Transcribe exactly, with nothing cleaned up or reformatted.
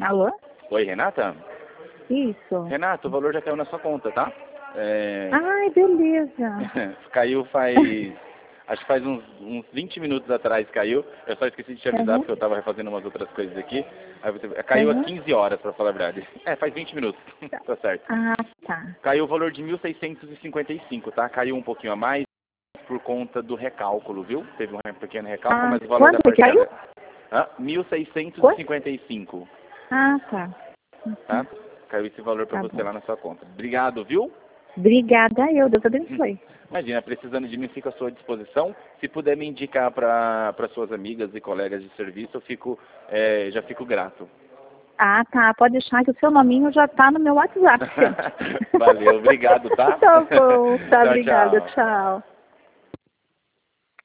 Alô? Oi, Renata? Isso. Renata, o valor já caiu na sua conta, tá? É... Ai, beleza. Caiu faz... Acho que faz uns, uns vinte minutos atrás caiu. Eu só esqueci de te avisar Uhum. porque eu tava refazendo umas outras coisas aqui. Aí você... Caiu Uhum. às quinze horas, pra falar a verdade. É, faz vinte minutos. Tá certo. Ah, tá. Caiu o valor de mil seiscentos e cinquenta e cinco, tá? Caiu um pouquinho a mais por conta do recálculo, viu? Teve um pequeno recálculo, Ah, mas o valor da quanto que caiu? parcela... Hã? mil seiscentos e cinquenta e cinco. Ah, tá. Tá? Caiu esse valor pra Tá você bom. lá na sua conta. Obrigado, viu? Obrigada eu, Deus abençoe. Imagina, precisando de mim, fico à sua disposição. Se puder me indicar para suas amigas e colegas de serviço, eu fico, é, já fico grato. Ah, tá. Pode deixar que o seu nominho já tá no meu WhatsApp. Valeu, obrigado, tá? Tá bom. Tá, Tchau, obrigada. tchau. Tchau.